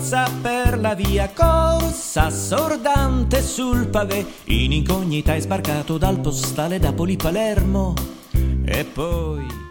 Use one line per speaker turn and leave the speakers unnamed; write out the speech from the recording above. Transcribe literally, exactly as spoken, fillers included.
corsa per la via, corsa assordante sul pavé. In incognita è sbarcato dal postale Napoli-Palermo e poi